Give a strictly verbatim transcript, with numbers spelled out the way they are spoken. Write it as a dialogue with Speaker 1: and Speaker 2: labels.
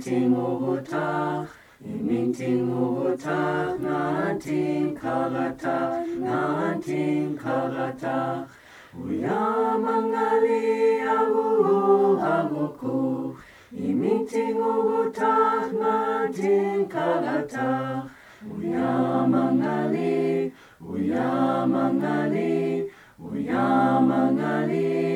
Speaker 1: iminting ubutach, iminting ubutach, ngating kalatach, ngating kalatach. Uyamangali ahu hamuku, iminting ubutach, ngating kalatach. Uyamangali, uyamangali, uyamangali.